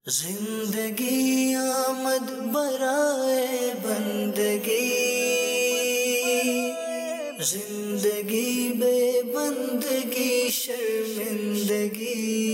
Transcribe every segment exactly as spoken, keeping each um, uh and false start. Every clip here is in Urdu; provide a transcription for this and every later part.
زندگی آمد برائے بندگی، زندگی بے بندگی شرمندگی۔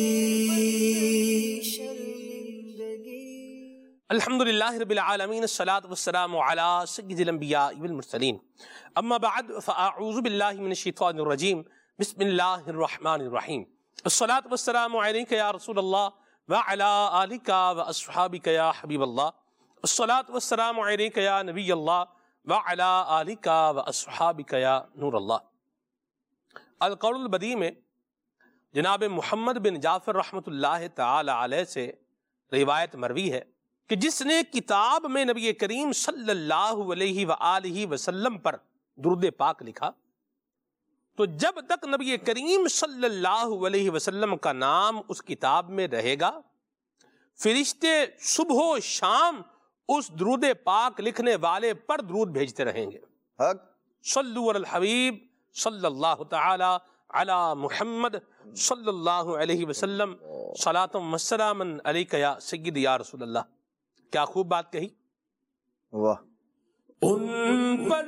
الحمدللہ رب العالمین، الصلاة والسلام علی سید الانبیاء والمرسلین، اما بعد فاعوذ باللہ من الشیطان الرجیم، بسم اللہ الرحمن الرحیم۔ الصلاة والسلام علیک یا رسول اللہ وعلی آلک واصحابک یا حبیب اللہ، الصلاة والسلام علیک یا نبی اللہ وعلی آلک واصحابک یا نور اللہ۔ القول البدیع میں جناب محمد بن جعفر رحمۃ اللہ تعالی علیہ سے روایت مروی ہے کہ جس نے کتاب میں نبی کریم صلی اللہ علیہ وآلہ وسلم پر درود پاک لکھا تو جب تک نبی کریم صلی اللہ علیہ وسلم کا نام اس کتاب میں رہے گا، فرشتے صبح و شام اس درود پاک لکھنے والے پر درود بھیجتے رہیں گے۔ صلو علی الحبیب صلی اللہ تعالی علی محمد صلی اللہ علیہ وسلم، صلاۃ و سلاما علیک یا سید یا رسول اللہ۔ کیا خوب بات کہی۔ واہ۔ ان پر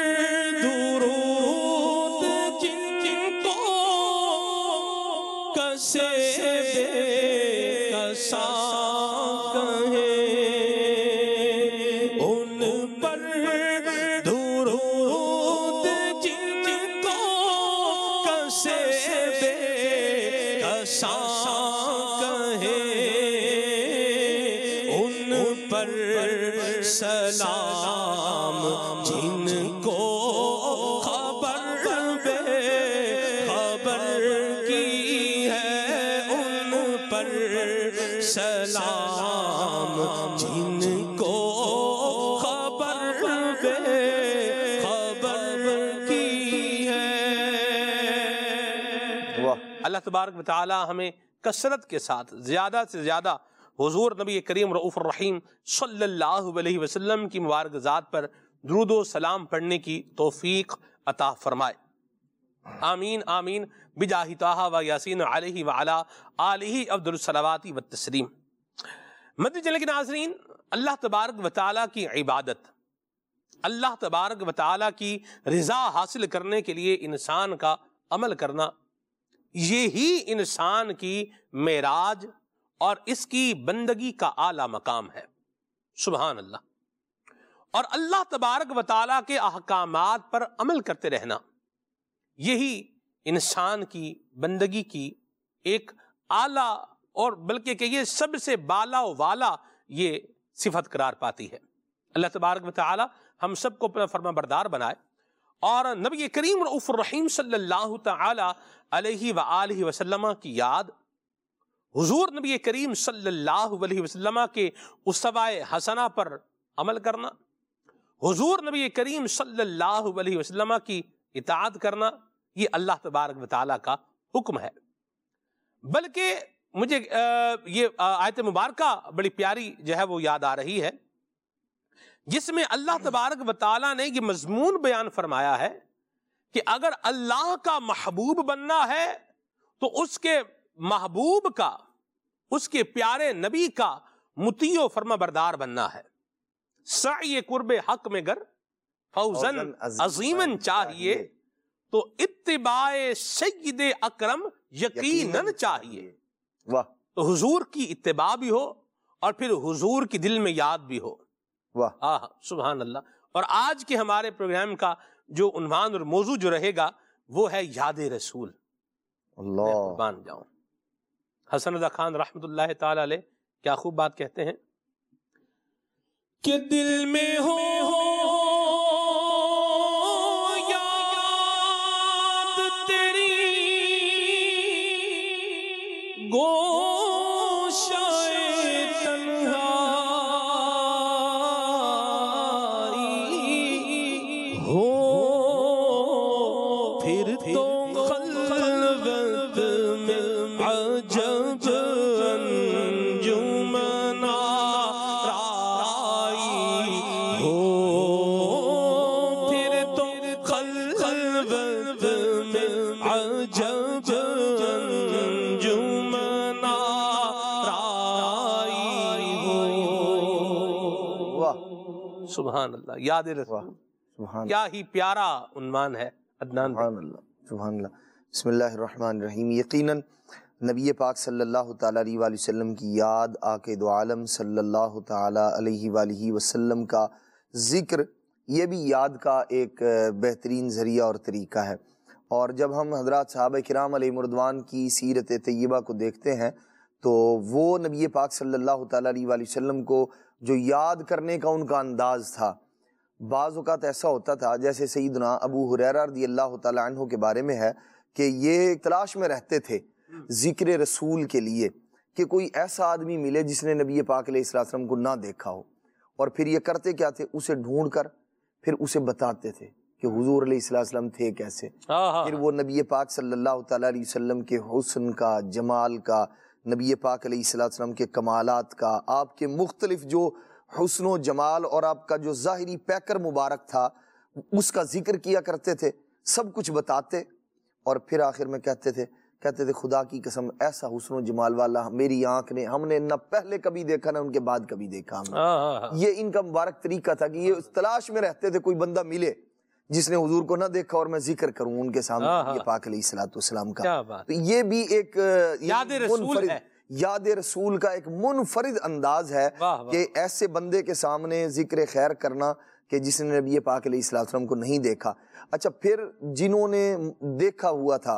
درود جن کو کسے بے کسا کہیں، ان پر درود جن کو کسے بے کسا سلام جن کو خبر بے خبر کی ہے، ان پر سلام جن کو خبر بے خبر کی ہے۔ اللہ تبارک و تعالی ہمیں کثرت کے ساتھ زیادہ سے زیادہ حضور نبی کریم رؤوف الرحیم صلی اللہ علیہ وسلم کی مبارک ذات پر درود و سلام پڑھنے کی توفیق عطا فرمائے۔ آمین آمین بجاہ طٰہٰ و یاسین علیہ وعلا آلہ افضل الصلوات والتسلیم۔ مدنی چینل کے ناظرین، اللہ تبارک و تعالیٰ کی عبادت، اللہ تبارک و تعالیٰ کی رضا حاصل کرنے کے لیے انسان کا عمل کرنا، یہی انسان کی معراج اور اس کی بندگی کا اعلیٰ مقام ہے۔ سبحان اللہ۔ اور اللہ تبارک و تعالیٰ کے احکامات پر عمل کرتے رہنا، یہی انسان کی بندگی کی ایک اعلیٰ اور بلکہ کہ یہ سب سے بالا و والا یہ صفت قرار پاتی ہے۔ اللہ تبارک و تعالیٰ ہم سب کو اپنا فرما بردار بنائے اور نبی کریم رؤوف الرحیم صلی اللہ تعالی علیہ وآلہ وسلم کی یاد، حضور نبی کریم صلی اللہ علیہ وسلم کے اسوہ حسنہ پر عمل کرنا، حضور نبی کریم صلی اللہ علیہ وسلم کی اطاعت کرنا، یہ اللہ تبارک و تعالیٰ کا حکم ہے۔ بلکہ مجھے یہ آیت مبارکہ بڑی پیاری جو ہے وہ یاد آ رہی ہے، جس میں اللہ تبارک و تعالیٰ نے یہ مضمون بیان فرمایا ہے کہ اگر اللہ کا محبوب بننا ہے تو اس کے محبوب کا، اس کے پیارے نبی کا مطیع و فرما بردار بننا ہے۔ سعی قرب حق میں گر فوزن عظیمن چاہیے تو اتباع سید اکرم یقیناً چاہیے۔ تو حضور کی اتباع بھی ہو اور پھر حضور کی دل میں یاد بھی ہو۔ آہ سبحان اللہ۔ اور آج کے ہمارے پروگرام کا جو عنوان اور موضوع جو رہے گا وہ ہے یاد رسول۔ اللہ قربان جاؤں۔ حسن رضا خان رحمت اللہ تعالی علیہ کیا خوب بات کہتے ہیں کہ دل میں ہو یاد تیری گوشہ تنہائی ہو، پھر تو خلوت میں عجب انجمن آرائی ہو، پھر تو خلوت میں عجب انجمن سبحان اللہ، یاد رسول، سبحان کیا ہی پیارا عنوان ہے عدنان بھائی۔ سبحان اللہ، سبحان اللہ۔ بسم اللہ الرحمن الرحیم۔ یقیناً نبی پاک صلی اللہ تعالیٰ علیہ وآلہ وسلم کی یاد آقا دو عالم صلی اللہ تعالیٰ علیہ وآلہ وسلم کا ذکر، یہ بھی یاد کا ایک بہترین ذریعہ اور طریقہ ہے۔ اور جب ہم حضرات صحابہ کرام علیہ مردوان کی سیرت طیبہ کو دیکھتے ہیں تو وہ نبی پاک صلی اللہ تعالیٰ علیہ وآلہ وسلم کو جو یاد کرنے کا ان کا انداز تھا، بعض اوقات ایسا ہوتا تھا جیسے سیدنا ابو ہریرہ رضی اللہ تعالیٰ عنہ کے بارے میں ہے کہ یہ تلاش میں رہتے تھے ذکر رسول کے لیے کہ کوئی ایسا آدمی ملے جس نے نبی پاک علیہ السلام کو نہ دیکھا ہو، اور پھر یہ کرتے کیا تھے، اسے ڈھونڈ کر پھر اسے بتاتے تھے کہ حضور علیہ السلام تھے کیسے۔ پھر وہ نبی پاک صلی اللہ تعالیٰ علیہ وسلم کے حسن کا، جمال کا، نبی پاک علیہ السلام کے کمالات کا، آپ کے مختلف جو حسن و جمال اور آپ کا جو ظاہری پیکر مبارک تھا اس کا ذکر کیا کرتے تھے، سب کچھ بتاتے، اور پھر آخر میں کہتے تھے کہتے تھے خدا کی قسم ایسا حسن و جمال والا میری آنکھ نے، ہم نے نہ پہلے کبھی دیکھا نہ ان کے بعد کبھی دیکھا ہم نے۔ یہ ان کا مبارک طریقہ تھا کہ یہ تلاش میں رہتے تھے کوئی بندہ ملے جس نے حضور کو نہ دیکھا اور میں ذکر کروں ان کے سامنے نبی پاک علیہ السلام کا۔ تو یہ بھی ایک یاد رسول ہے، یاد رسول کا ایک منفرد انداز ہے کہ ایسے بندے کے سامنے ذکر خیر کرنا کہ جس نے نبی پاک علیہ السلام کو نہیں دیکھا۔ اچھا، پھر جنہوں نے دیکھا ہوا تھا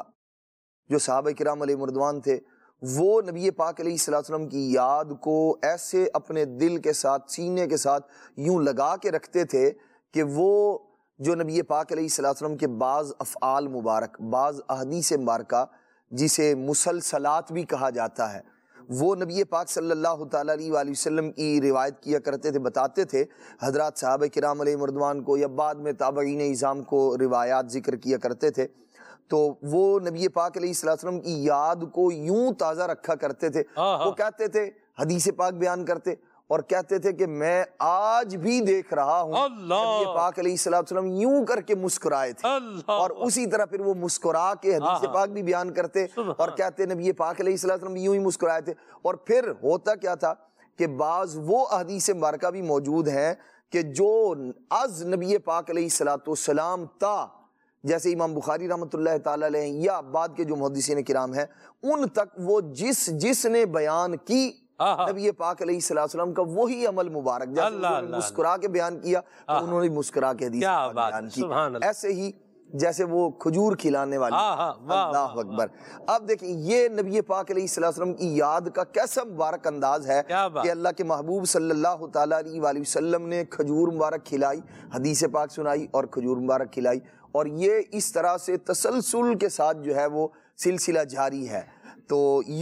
جو صحابہ کرام علیہ مردوان تھے، وہ نبی پاک علیہ السلام کی یاد کو ایسے اپنے دل کے ساتھ، سینے کے ساتھ یوں لگا کے رکھتے تھے کہ وہ جو نبی پاک علیہ السلام کے بعض افعال مبارک، بعض احادیث مبارکہ جسے مسلسلات بھی کہا جاتا ہے، وہ نبی پاک صلی اللہ تعالیٰ علیہ وآلہ وسلم کی روایت کیا کرتے تھے، بتاتے تھے حضرات صحابہ کرام علیہ مردوان کو، یا بعد میں تابعین اعظام کو روایات ذکر کیا کرتے تھے، تو وہ نبی پاک علیہ السلام کی یاد کو یوں تازہ رکھا کرتے تھے۔ وہ کہتے تھے، حدیث پاک بیان کرتے اور کہتے تھے کہ میں آج بھی دیکھ رہا ہوں نبی پاک علیہ السلام یوں کر کے مسکرائے تھے، اور اسی طرح پھر وہ مسکرا کے حدیث پاک بھی بیان کرتے اور کہتے نبی پاک علیہ السلام یوں ہی مسکرائے تھے۔ اور پھر ہوتا کیا تھا کہ بعض وہ احادیث مبارکہ بھی موجود ہیں کہ جو از نبی پاک علیہ السلام تا، جیسے امام بخاری رحمۃ اللہ تعالیٰ علیہ یا بعد کے جو محدثین کرام ہیں، ان تک وہ جس جس نے بیان کی نبی پاک علیہ السلام کا وہی عمل مبارک، جیسے انہوں نے مسکرا کے بیان کیا تو انہوں نے مسکرا کے حدیث بیان کی، ایسے ہی جیسے وہ کھجور کھلانے والی۔ اللہ اکبر۔ اب دیکھیں یہ نبی پاک علیہ السلام کی یاد کا کیسا مبارک انداز ہے کہ اللہ کے محبوب صلی اللہ تعالیٰ علیہ وآلہ وسلم نے کھجور مبارک کھلائی، حدیث پاک سنائی اور کھجور مبارک کھلائی، اور یہ اس طرح سے تسلسل کے ساتھ جو ہے وہ سلسلہ جاری ہے۔ تو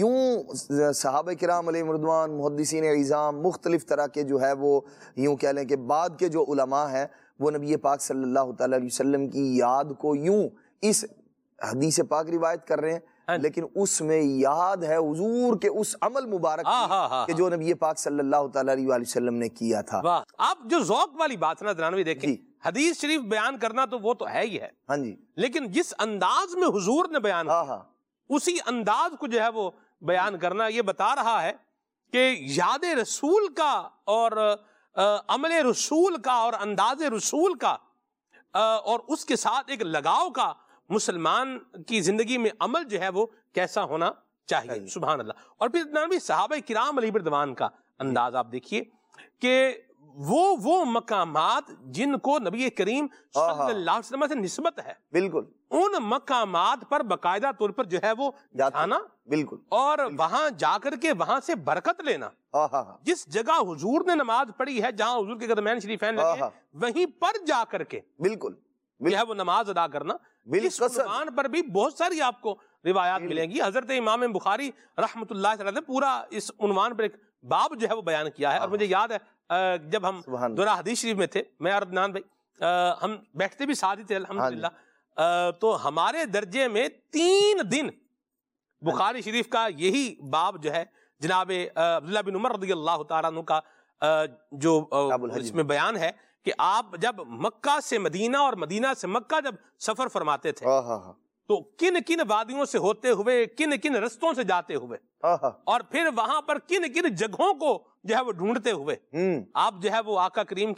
یوں صحابہ کرام علیہ مردوان، محدثین اعظام، مختلف طرح کے جو ہے وہ یوں کہہ لیں کہ بعد کے جو علماء ہیں وہ نبی پاک صلی اللہ تعالیٰ علیہ وسلم کی یاد کو یوں اس حدیث پاک روایت کر رہے ہیں، لیکن اس میں یاد ہے حضور کے اس عمل مبارک کہ جو نبی پاک صلی اللہ تعالیٰ علیہ وسلم نے کیا تھا۔ آپ جو ذوق والی بات نا جنانوی دیکھیں، حدیث شریف بیان کرنا تو وہ تو ہے ہی ہے، ہاں جی، لیکن جس انداز میں حضور نے بیان کیا اسی انداز کو جو ہے وہ بیان کرنا، یہ بتا رہا ہے کہ یاد رسول کا اور عمل رسول کا اور انداز رسول کا اور اس کے ساتھ ایک لگاؤ کا مسلمان کی زندگی میں عمل جو ہے وہ کیسا ہونا چاہیے۔ سبحان اللہ۔ اور پھر نبی صحابہ کرام علیہ رضوان کا انداز آپ دیکھیے کہ وہ وہ مقامات جن کو نبی کریم صلی اللہ علیہ وسلم سے نسبت ہے، بالکل ان مقامات پر باقاعدہ طور پر جو ہے وہ جانا، بالکل، اور وہاں جا کر کے وہاں سے برکت لینا۔ جس جگہ حضور نے نماز پڑھی ہے، جہاں حضور کے قدمین شریفین لگے ہیں، وہیں پر جا کر کے بالکل جو ہے وہ نماز ادا کرنا۔ اس عنوان پر بھی بہت ساری آپ کو روایات ملیں گی۔ حضرت امام بخاری رحمۃ اللہ علیہ نے پورا اس عنوان پر ایک باب جو ہے وہ بیان کیا ہے، اور مجھے یاد ہے جب ہم دورہ حدیث شریف میں تھے، میں اور عدنان بھائی ہم بیٹھتے بھی ساتھ ہی تھے الحمدللہ، تو ہمارے درجے میں تین دن بخاری شریف کا یہی باب جو ہے جناب عبداللہ بن عمر رضی اللہ تعالیٰ عنہ کا جو اس میں بیان ہے کہ آپ جب مکہ سے مدینہ اور مدینہ سے مکہ جب سفر فرماتے تھے تو کن کن وادیوں سے ہوتے ہوئے، کن کن رستوں سے جاتے ہوئے، اور پھر وہاں پر کن کن جگہوں کو جو ہے وہ ڈھونڈتے ہوئے آپ جو ہے وہ آقا کریم کی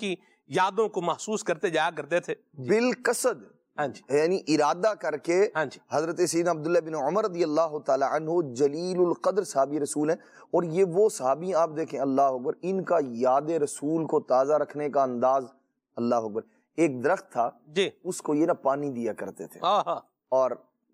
یادوں کو محسوس کرتے جایا کرتے تھے. بالقصد ہاں جی یعنی ارادہ کر کے. ہاں جی حضرت سیدنا عبداللہ بن عمر رضی اللہ تعالی عنہ جلیل القدر صحابی رسول ہیں, اور یہ وہ صحابی آپ دیکھیں اللہ اکبر, ان کا یاد رسول کو تازہ رکھنے کا انداز اللہ اکبر. ایک درخت تھا جی, اس کو یہ نا پانی دیا کرتے تھے, ہاں ہاں اور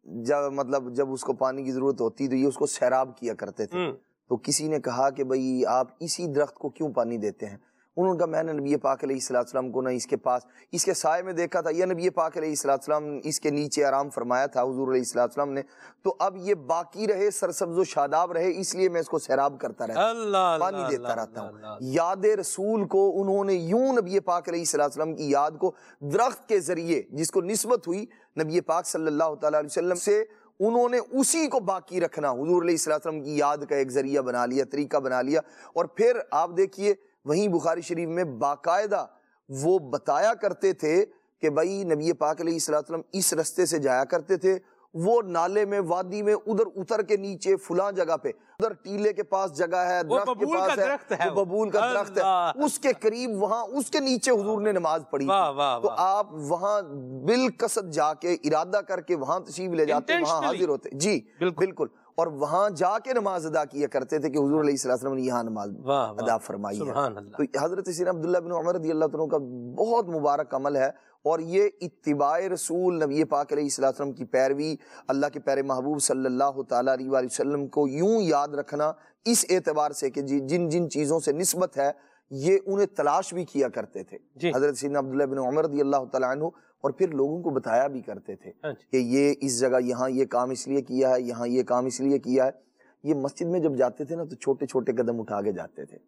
جب مطلب جب اس کو پانی کی ضرورت ہوتی تو یہ اس کو سیراب کیا کرتے تھے. تو کسی نے کہا کہ بھئی آپ اسی درخت کو کیوں پانی دیتے ہیں؟ انہوں نے کہا میں نے نبی پاک علیہ السلام کو نہ اس کے پاس اس کے سائے میں دیکھا تھا, یا نبی پاک علیہ السلام اس کے نیچے آرام فرمایا تھا حضور علیہ السلام نے, تو اب یہ باقی رہے, سرسبز و شاداب رہے, اس لیے میں اس کو سیراب کرتا رہتا ہوں, پانی دیتا رہتا ہوں. یاد رسول کو انہوں نے یوں نبی پاک علیہ السلام کی یاد کو درخت کے ذریعے جس کو نسبت ہوئی نبی پاک صلی اللہ تعالی علیہ وسلم سے, انہوں نے اسی کو باقی رکھنا حضور علیہ السلام کی یاد کا ایک ذریعہ بنا لیا, طریقہ بنا لیا. اور پھر آپ دیکھیے وہیں بخاری شریف میں باقاعدہ وہ بتایا کرتے تھے کہ بھائی نبی پاک علیہ السلام اس رستے سے جایا کرتے تھے, وہ نالے میں وادی میں ادھر اتر کے نیچے فلاں جگہ پہ ادھر ٹیلے کے پاس جگہ ہے, درخت کے پاس ہے, وہ ببول کا درخت ہے, اس کے قریب وہاں اس کے نیچے حضور نے نماز پڑھی. تو آپ وہاں بالقصد جا کے ارادہ کر کے وہاں تشریف لے جاتے, وہاں حاضر ہوتے. جی بالکل, اور وہاں جا کے نماز ادا کیا کرتے تھے کہ حضور علیہ السلام نے یہاں نماز ادا فرمائی ہے. تو حضرت سیدنا عبداللہ بن عمر رضی اللہ عنہ کا بہت مبارک عمل ہے, اور یہ اتباع رسول نبی پاک علیہ السلام کی پیروی, اللہ کے پیارے محبوب صلی اللہ تعالیٰ علیہ وآلہ وسلم کو یوں یاد رکھنا اس اعتبار سے کہ جن جن چیزوں سے نسبت ہے یہ انہیں تلاش بھی کیا کرتے تھے حضرت سیدنا عبداللہ بن عمر رضی اللہ تعالیٰ عنہ, اور پھر لوگوں کو بتایا بھی کرتے تھے کہ یہ اس جگہ یہاں یہ کام اس لیے کیا ہے, یہاں یہ کام اس لیے کیا ہے. یہ مسجد میں جب جاتے تھے نا تو چھوٹے چھوٹے قدم اٹھا کے جاتے تھے.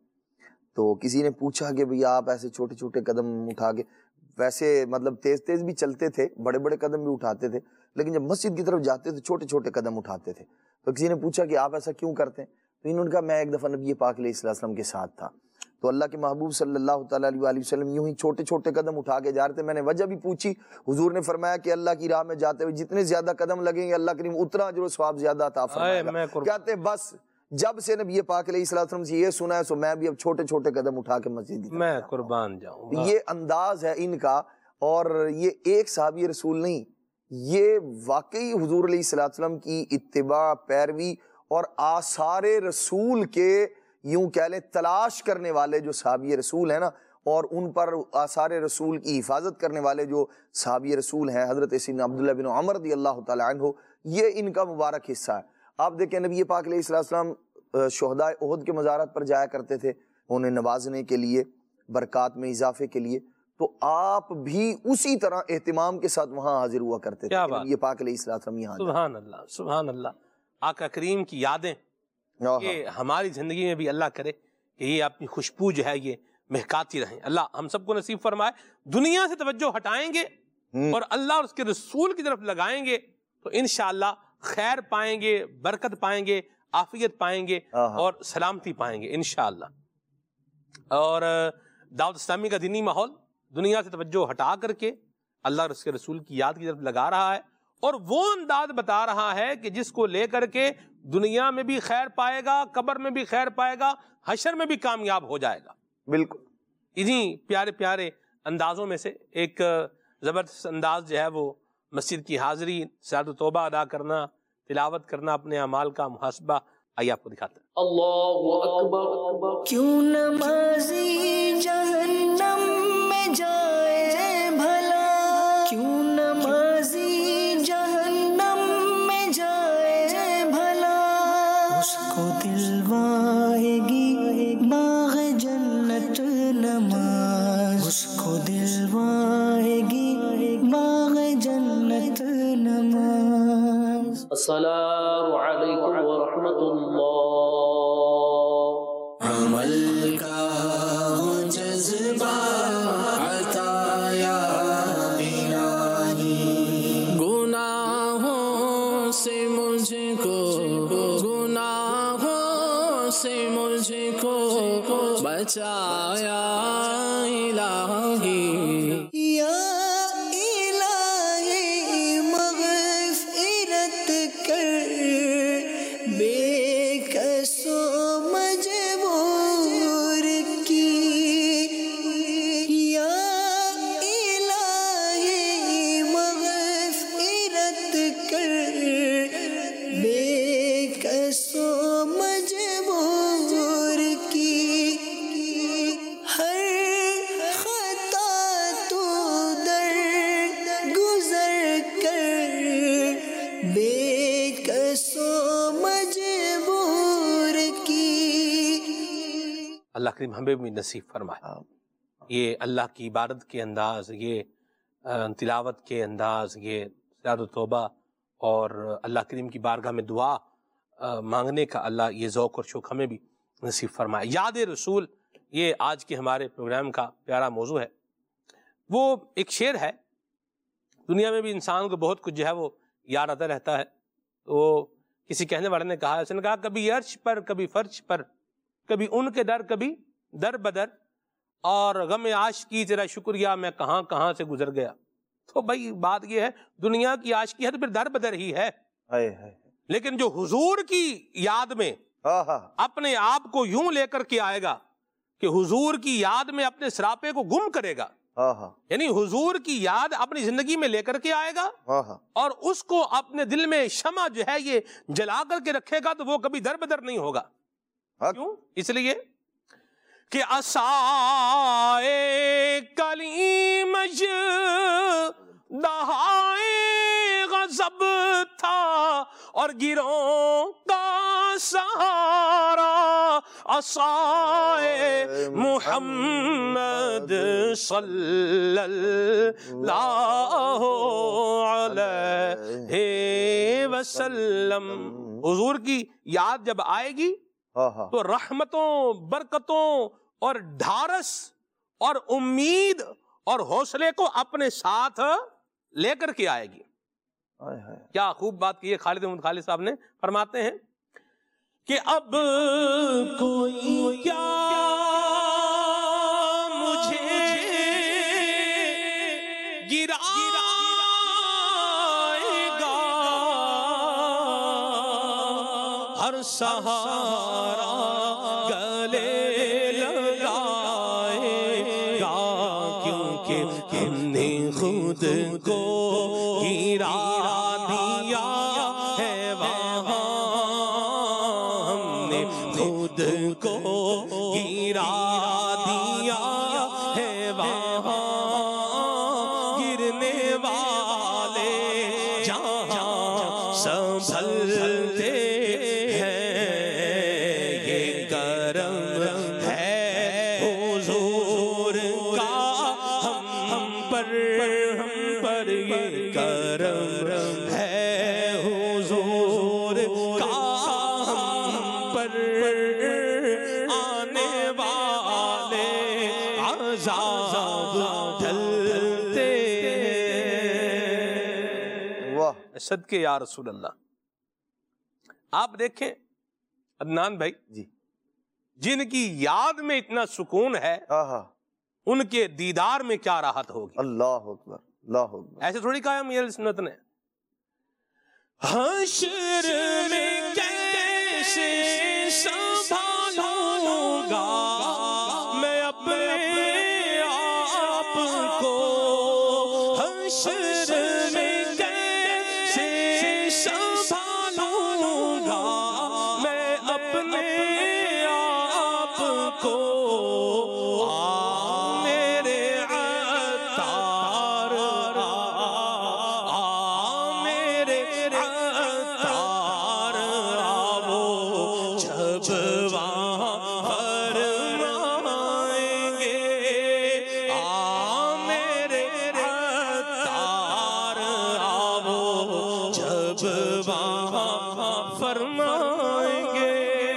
تو کسی نے پوچھا کہ بھئی آپ ایسے چھوٹے چھوٹے قدم اٹھا کے, ویسے مطلب تیز تیز بھی چلتے تھے, بڑے بڑے قدم بھی اٹھاتے تھے, لیکن جب مسجد کی طرف جاتے تو چھوٹے چھوٹے قدم اٹھاتے تھے. تو کسی نے پوچھا کہ آپ ایسا کیوں کرتے ہیں؟ تو انہوں نے کہا میں ایک دفعہ نبی پاک علیہ السلام کے ساتھ تھا, تو اللہ کے محبوب صلی اللہ تعالیٰ علیہ وآلہ وسلم یوں ہی چھوٹے چھوٹے قدم اٹھا کے جا رہے تھے. میں نے وجہ بھی پوچھی, حضور نے فرمایا کہ اللہ کی راہ میں جاتے ہوئے جتنے زیادہ قدم لگیں گے اللہ کریم اتنا اجر و ثواب زیادہ عطا فرمائے گا. کہتے ہیں بس جب سے نبی پاک علیہ السلام سے یہ سنا ہے سو میں بھی اب چھوٹے چھوٹے قدم اٹھا کے مسجد میں قربان جاؤں. یہ انداز ہے ان کا, اور یہ ایک صحابی رسول نہیں, یہ واقعی حضور علیہ السلام کی اتباع, پیروی اور آثار رسول کے یوں کہہ لیں تلاش کرنے والے جو صحابی رسول ہیں نا, اور ان پر آثار رسول کی حفاظت کرنے والے جو صحابی رسول ہیں حضرت سیدنا عبداللہ بن عمر رضی اللہ تعالی عنہ, یہ ان کا مبارک حصہ ہے. آپ دیکھیں نبی پاک علیہ السلام شہداء احد کے مزارات پر جایا کرتے تھے انہیں نوازنے کے لیے, برکات میں اضافے کے لیے, تو آپ بھی اسی طرح اہتمام کے ساتھ وہاں حاضر ہوا کرتے تھے. نبی پاک علیہ السلام یہاں. سبحان اللہ سبحان اللہ. آقا کریم کی یادیں کہ ہماری زندگی میں بھی اللہ کرے کہ یہ اپنی خوشبو جو ہے یہ مہکاتی رہیں. اللہ ہم سب کو نصیب فرمائے. دنیا سے توجہ ہٹائیں گے اور اللہ اور اس کے رسول کی طرف لگائیں گے تو انشاءاللہ خیر پائیں گے, برکت پائیں گے, عافیت پائیں گے اور سلامتی پائیں گے انشاءاللہ. اور دعوت اسلامی کا دینی ماحول دنیا سے توجہ ہٹا کر کے اللہ اور اس کے رسول کی یاد کی طرف لگا رہا ہے, اور وہ انداز بتا رہا ہے کہ جس کو لے کر کے دنیا میں بھی خیر پائے گا, قبر میں بھی خیر پائے گا, حشر میں بھی کامیاب ہو جائے گا. بالکل انہی پیارے پیارے اندازوں میں سے ایک زبردست انداز جو ہے وہ مسجد کی حاضری, صلاۃ و توبہ ادا کرنا, تلاوت کرنا, اپنے اعمال کا محاسبہ. آئیے آپ کو دکھاتے ہیں. اللہ اکبر. کیوں نمازی جہنم میں جائے بھلا, کیوں نمازی جہنم میں جائے بھلا, اس کو دلوائے گی باغ جنت نماز, اس کو دلوائے گی باغ جنت نماز. السلام علیکم ورحمۃ اللہ. عمل کا ہو جذبہ عطا یا الہی, گناہوں سے مجھ کو گناہوں سے مجھ کو بچایا الہی. یا الہی مغفرت کر بے کسو مجبور کی, یا اللہ کریم ہمیں بھی نصیب فرمائے. یہ اللہ کی عبادت کے انداز، یہ تلاوت کے انداز، یہ سجدہ و توبہ اور اللہ کریم کی بارگاہ میں دعا مانگنے کا اللہ یہ ذوق اور شوق ہمیں بھی نصیب فرمائے. یاد رسول یہ آج کے ہمارے پروگرام کا پیارا موضوع ہے. وہ ایک شعر ہے، دنیا میں بھی انسان کو بہت کچھ جو ہے وہ یاد آتا رہتا ہے. تو کسی کہنے والے نے کہا، اس نے کہا کبھی عرش پر، کبھی فرش پر، کبھی ان کے در، کبھی در بدر، اور غم عاشقی تیرا شکریہ میں کہاں کہاں سے گزر گیا. تو بھائی بات یہ ہے، دنیا کی عاشقی ہے تو پھر در بدر ہی ہے، لیکن جو حضور کی یاد میں اپنے آپ کو یوں لے کر کے آئے گا کہ حضور کی یاد میں اپنے سراپے کو گم کرے گا، یعنی حضور کی یاد اپنی زندگی میں لے کر کے آئے گا اور اس کو اپنے دل میں شمع جو ہے یہ جلا کر کے رکھے گا، تو وہ کبھی در بدر نہیں ہوگا. کیوں؟ اس لیے کہ عصائے کلیمش دہائے غضب تھا اور گروہ کا سہارا عصائے محمد صلی اللہ علیہ وسلم. حضور کی یاد جب آئے گی تو رحمتوں، برکتوں اور ڈھارس اور امید اور حوصلے کو اپنے ساتھ لے کر کے آئے گی. کیا خوب بات کی ہے خالد احمد خالد صاحب نے، فرماتے ہیں کہ اب کوئی کیا مجھے گرائے گا، ہر سہارا گلے لگائے گا، کیونکہ ہم نے خود کو گرا دیا ہے وہاں، ہم نے خود کو گرا دیا ہے وہاں، گرنے والے جہاں سنبھلتے ہیں، یہ کرم ہے حضور کا ہم پر، ہم پر یہ کرم ہے حضور کا ہم پر، آنے والے عذاب ٹلتے ہیں. صدقے یا رسول اللہ. آپ دیکھیں عدنان بھائی جی، جن کی یاد میں اتنا سکون ہے ان کے دیدار میں کیا راحت ہوگی. اللہ اکبر، اللہ اکبر. ایسے تھوڑی کہا ہے میل سنت نے، حشر میں کیسے سنبھالوں گا میں اپنے آپ کو، حشر میں کیسے سنبھالوں گا میں اپنے آپ کو، آ میرے عطار، آ میرے عطار، آؤ جب وہاں فرمائیں گے، آ میرے عطار، آؤ جب وہاں فرمائیں گے.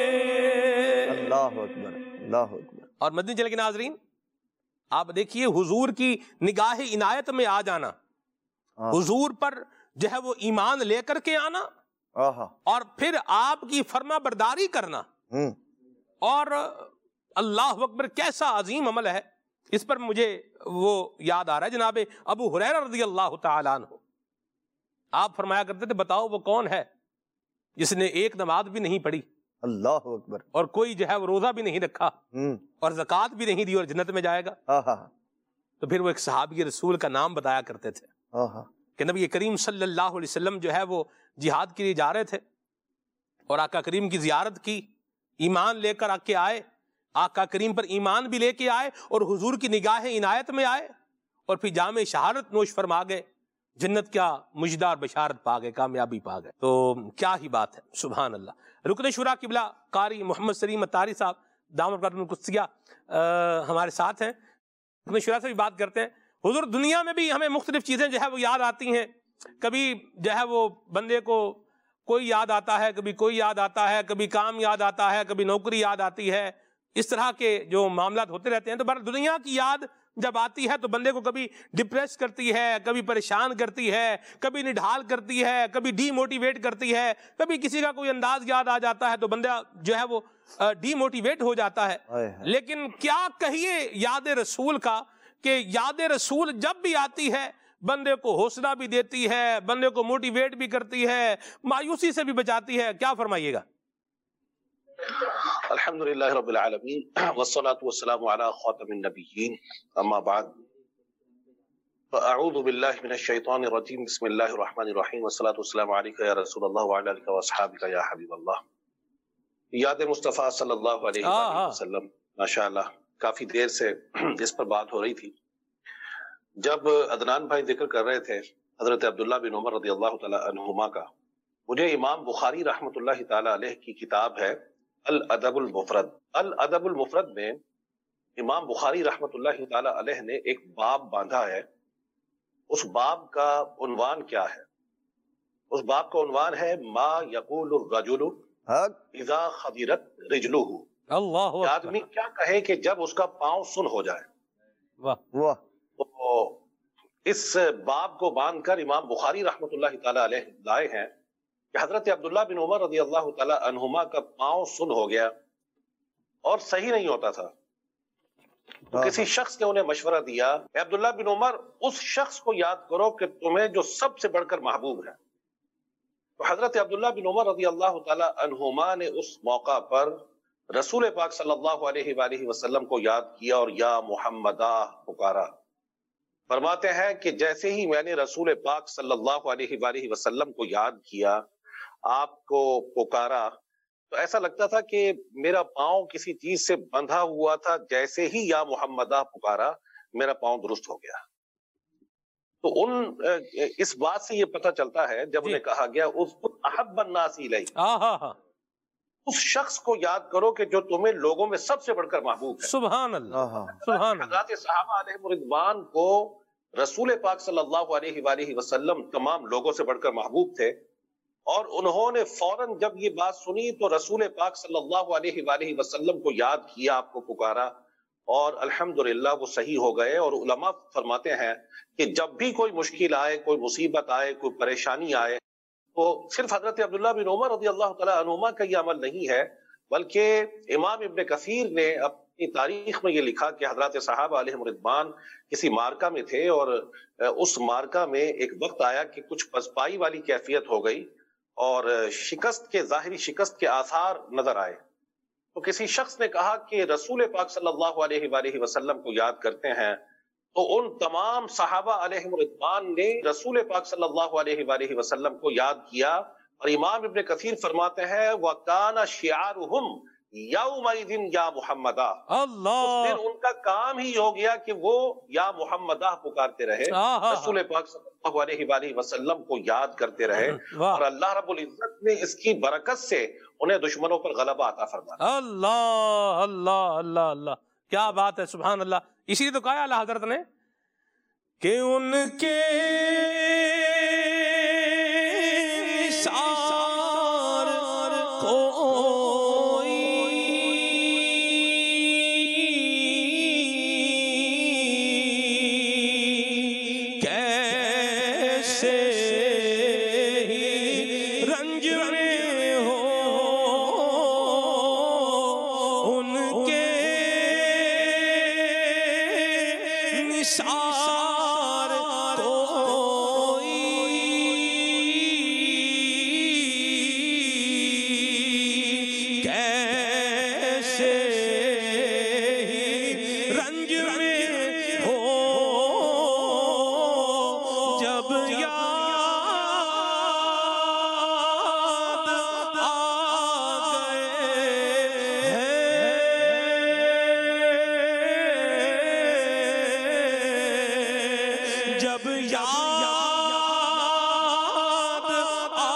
اللہ اکبر، اللہ اکبر. اور مدنی چینل کے ناظرین آپ دیکھیے حضور کی نگاہ عنایت میں آ جانا، حضور پر جو ہے وہ ایمان لے کر کے آنا اور پھر آپ کی فرما برداری کرنا، اور اللہ اکبر کیسا عظیم عمل ہے. اس پر مجھے وہ یاد آ رہا ہے جناب ابو ہریرہ رضی اللہ تعالیٰ عنہ، آپ فرمایا کرتے تھے بتاؤ وہ کون ہے جس نے ایک نماز بھی نہیں پڑھی، اللہ اکبر، اور کوئی جو ہے وہ روزہ بھی نہیں رکھا اور زکوٰۃ بھی نہیں دی اور جنت میں جائے گا. تو پھر وہ ایک صحابی رسول کا نام بتایا کرتے تھے کہ نبی کریم صلی اللہ علیہ وسلم جو ہے وہ جہاد کے لیے جا رہے تھے اور آقا کریم کی زیارت کی، ایمان لے کر آ کے آئے، آقا کریم پر ایمان بھی لے کے آئے اور حضور کی نگاہ عنایت میں آئے اور پھر جام شہادت نوش فرما گئے، جنت کیا مجدہ اور بشارت پا گئے، کامیابی پا گئے. تو کیا ہی بات ہے، سبحان اللہ. رکن شورا قبلہ قاری محمد سلیم اتاری صاحب دامت برکاتہ القدسیہ ہمارے ساتھ ہیں، ہمیں شورا سے بھی بات کرتے ہیں. حضور دنیا میں بھی ہمیں مختلف چیزیں جو ہے وہ یاد آتی ہیں، کبھی جو ہے وہ بندے کو کوئی یاد آتا ہے، کبھی کوئی یاد آتا ہے، کبھی کام یاد آتا ہے، کبھی نوکری یاد آتی ہے، اس طرح کے جو معاملات ہوتے رہتے ہیں. تو بہر دنیا کی یاد جب آتی ہے تو بندے کو کبھی ڈپریس کرتی ہے، کبھی پریشان کرتی ہے، کبھی نڈھال کرتی ہے، کبھی ڈی موٹیویٹ کرتی ہے، کبھی کسی کا کوئی انداز یاد آ جاتا ہے تو بندہ جو ہے وہ ڈی موٹیویٹ ہو جاتا ہے. لیکن کیا کہیے یاد رسول کا کہ یاد رسول جب بھی آتی ہے بندے کو حوصلہ بھی دیتی ہے، بندے کو موٹیویٹ بھی کرتی ہے، مایوسی سے بھی بچاتی ہے. کیا فرمائیے گا؟ الحمدللہ رب العالمین والصلاة والسلام علی خاتم النبیین، اما بعد فاعوذ باللہ من الشیطان الرجیم، بسم اللہ الرحمن الرحیم، والصلاة والسلام علیکہ یا رسول اللہ وعلی آلہ واصحابہ یا حبیب اللہ. یاد مصطفیٰ صلی اللہ علیہ وآلہ وسلم، ماشاءاللہ کافی دیر سے اس پر بات ہو رہی تھی. جب عدنان بھائی ذکر کر رہے تھے حضرت عبداللہ بن عمر رضی اللہ تعالی عنہما کا، مجھے امام بخاری رحمۃ اللہ تعالی علیہ کی کتاب ہے الادب المفرد. الادب المفرد میں امام بخاری رحمۃ اللہ تعالی علیہ نے ایک باب باندھا ہے. اس باب کا عنوان کیا ہے؟ اس باب کا عنوان ہے ما یقول الرجل اذا خضرت رجلہ. اللہ آدمی کیا کہے کہ جب اس کا پاؤں سن ہو جائے. واہ واہ. تو اس باب کو باندھ کر امام بخاری رحمۃ اللہ تعالی علیہ لائے ہیں کہ حضرت عبداللہ بن عمر رضی اللہ تعالی عنہما کا پاؤں سن ہو گیا اور صحیح نہیں ہوتا تھا. تو کسی شخص نے انہیں مشورہ دیا کہ عبداللہ بن عمر اس شخص کو یاد کرو کہ تمہیں جو سب سے بڑھ کر محبوب ہے. تو حضرت عبداللہ بن عمر رضی اللہ تعالی عنہما نے اس موقع پر رسول پاک صلی اللہ علیہ وآلہ وسلم کو یاد کیا اور یا محمدہ پکارا. فرماتے ہیں کہ جیسے ہی میں نے رسول پاک صلی اللہ علیہ وآلہ وسلم کو یاد کیا، آپ کو پکارا، تو ایسا لگتا تھا کہ میرا پاؤں کسی چیز سے بندھا ہوا تھا. جیسے ہی یا محمدہ پکارا میرا پاؤں درست ہو گیا. تو ان اس بات سے یہ پتہ چلتا ہے جب انہیں کہا گیا اس احب الناس الیہ، اس شخص کو یاد کرو کہ جو تمہیں لوگوں میں سب سے بڑھ کر محبوب ہے. سبحان اللہ سبحان اللہ. حضرات صحابہ علیہ رضوان کو رسول پاک صلی اللہ علیہ وآلہ وسلم تمام لوگوں سے بڑھ کر محبوب تھے، اور انہوں نے فوراً جب یہ بات سنی تو رسول پاک صلی اللہ علیہ وآلہ وسلم کو یاد کیا، آپ کو پکارا، اور الحمدللہ وہ صحیح ہو گئے. اور علماء فرماتے ہیں کہ جب بھی کوئی مشکل آئے، کوئی مصیبت آئے، کوئی پریشانی آئے، تو صرف حضرت عبداللہ بن عمر رضی اللہ تعالی عنہما کا یہ عمل نہیں ہے، بلکہ امام ابن کثیر نے اپنی تاریخ میں یہ لکھا کہ حضرات صحابہ علیہم رضوان کسی مارکہ میں تھے، اور اس مارکہ میں ایک وقت آیا کہ کچھ پسپائی والی کیفیت ہو گئی اور شکست کے ظاہری شکست کے آثار نظر آئے. تو کسی شخص نے کہا کہ رسول پاک صلی اللہ علیہ وآلہ وسلم کو یاد کرتے ہیں. تو ان تمام صحابہ علیہم رضوان نے رسول پاک صلی اللہ علیہ وآلہ وسلم کو یاد کیا. اور امام ابن کثیر فرماتے ہیں وَكَانَ شِعَارُهُمْ يَوْمَئِذٍ يَا مُحَمَّدَا. اس دن ان کا کام ہی ہو گیا کہ وہ یا محمدہ پکارتے رہے، رسول پاک صلی اللہ علیہ وآلہ وسلم کو یاد کرتے رہے. اور اللہ رب العزت نے اس کی برکت سے انہیں دشمنوں پر غلبہ عطا فرمایا. اللہ اللہ اللہ اللہ، کیا بات ہے، سبحان اللہ. اسی لیے تو کہا اللہ حضرت نے کہ ان کے سار کوئی کیسے ہی رنج میں ہو، ان کے نثار کوئی کیسے ہی رنج میں ہو، جب یاد آ گئے ہیں، جب یاد